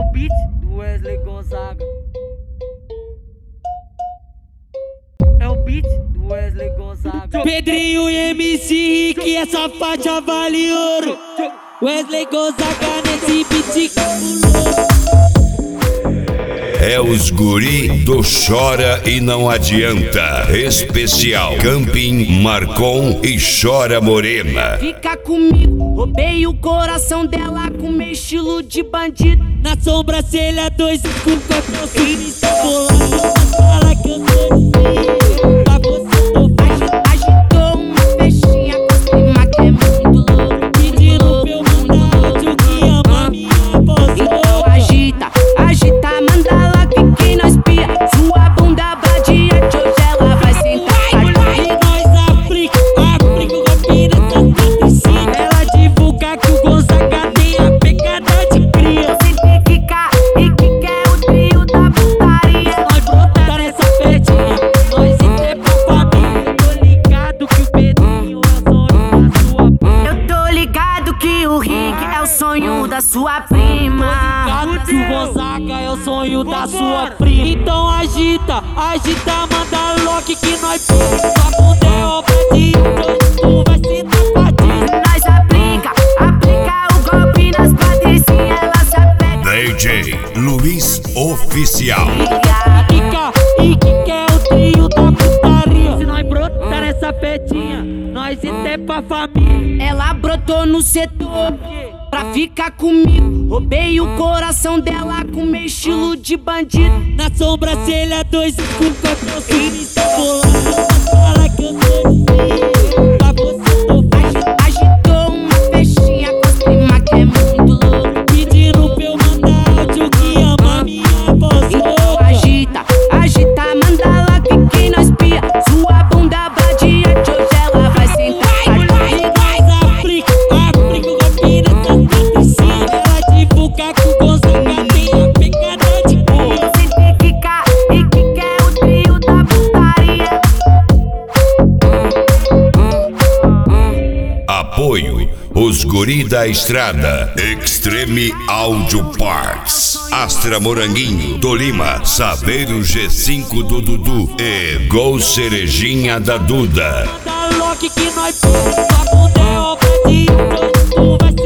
o beat do Wesley Gonzaga. É o beat do Wesley Gonzaga. Pedrinho e MC Rick, essa faixa vale ouro. Wesley Gonzaga nesse beat cabuloso. É os guri do Chora e Não Adianta. Especial Camping, Marcon e Chora Morena. Fica comigo, roubei o coração dela com meu estilo de bandido. Na sobrancelha, 2 escuros, eu sou bolado. Fala que eu sou de pra você tô agitou uma festinha com os prima que é muito louco. Pedindo pra eu mandar áudio que ama minha voz. Então agita, agita, manda lá que nós pia. Sua bunda bradiante, hoje ela vai sentar. E nós aplica o golpe nessas patricinhas. Ela divulga que o Gonzaga tem a pegada de cria. Sente que cá e que quer o trio da putaria. Nós brotar nessa festinha, nós entra pra família. Tô ligado que o Pedrinho é o sonho da sua prima. Eu tô ligado que o Rick é o sonho da sua prima. Tô ligado que o Gonzaga é o sonho da sua prima. Então agita, agita, manda lock que nós pega. Sua bunda é obra de arte, tu vai se tapadinha. Nós aplica o golpe nas patricinhas, ela se apega. DJ Luiz Oficial. E que quer o trio da putaria. Se nós brotar nessa festinha, nós até pra família. Ela brotou no setor pra ficar comigo. Roubei o coração dela com meu estilo de bandido. Na sobrancelha, 2 escuros, eu sou bolado. Fala que eu sou de pra você tô agitou uma festinha com os prima que é muito louco. Pedindo pra eu mandar áudio que ama minha voz. Então agita, agita, manda lá que nós pia. Sua bunda bradiante, hoje ela vai sentar. E nós aplica o golpe nessas patricinhas. Ela divulga que o Gonzaga tem a pegada de cria. Sente que cá e que quer o trio da putaria. Apoio os guri da estrada. Extreme Audio Parts. Astra Moranguinho, Tolima, Saveiro G5 do Dudu e Gol Cerejinha da Duda. Manda lock que nós pega. Sua bunda é obra de arte, tu vai